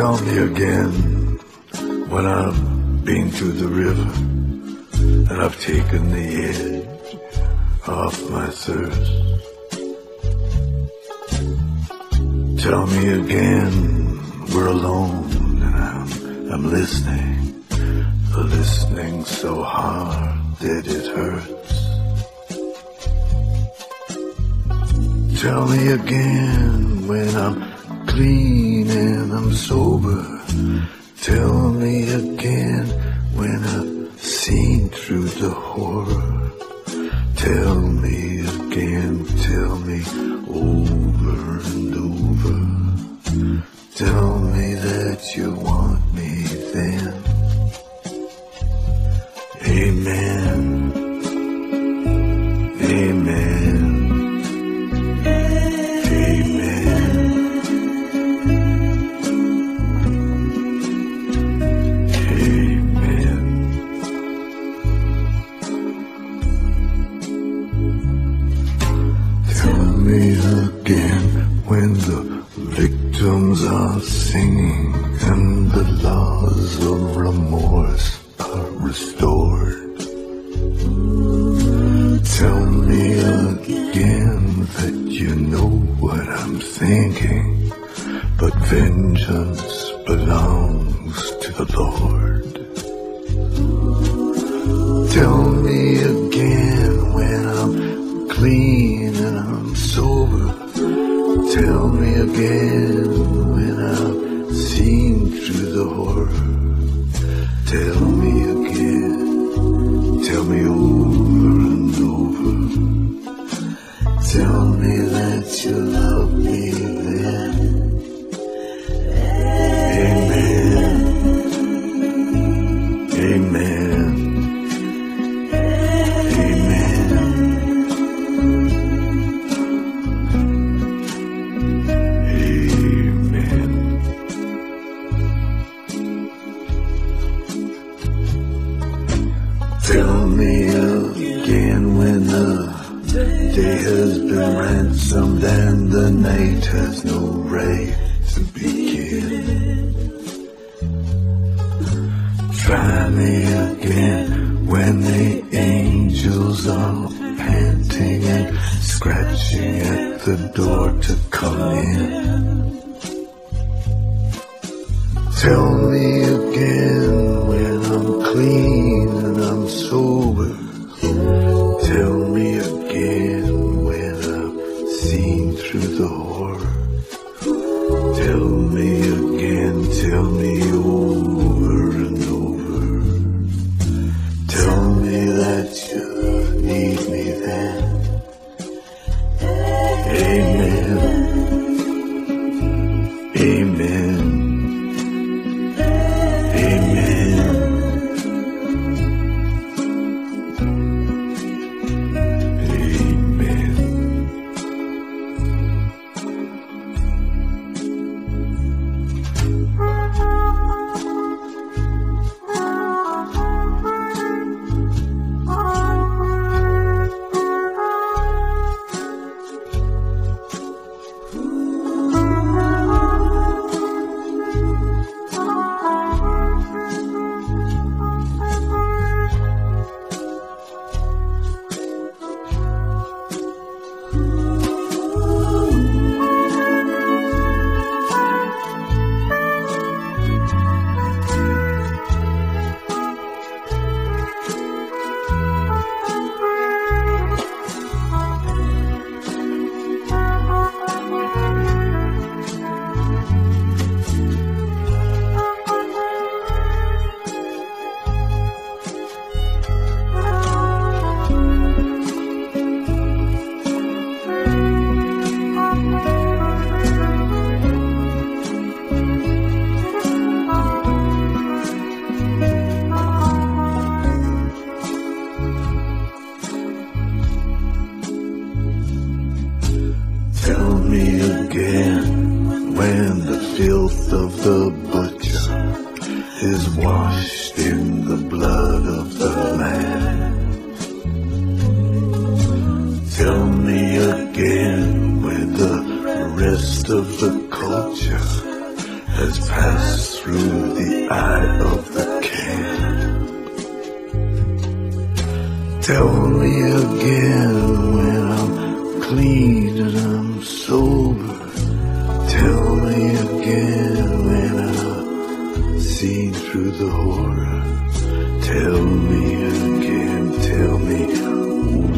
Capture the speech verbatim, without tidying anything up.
Tell me again when I've been to the river and I've taken the edge off my thirst. Tell me again we're alone and I'm, I'm listening, listening so hard that it hurts. Tell me again when I'm clean and I'm sober. Tell me again when I've seen through the horror. Tell me again, tell me over and over. Tell me that you want me then. Amen. Amen. When the victims are singing and the laws of remorse are restored. Tell me again that you know what I'm thinking, but vengeance belongs to the Lord. Tell me again when I'm clean and I'm sober. Tell me again when I've seen through the horror. Tell me again, tell me over and over. Tell me that you love me then. Amen. Amen. Tell me again when the day has been ransomed and the night has no right to begin. Try me again when the angels are panting and scratching at the door to come in. Tell me again when I'm clean and I'm sober. Tell me again when I've seen through the horror. Tell me again, tell me over and over. Tell me that you need me then. Amen. Amen. filth of the butcher is washed in the blood of the Lamb. Tell me again where the rest of the culture has passed through the eye of the can. Tell me again when I'm clean and I'm sober. Tell me again when I've seen through the horror. Tell me again, tell me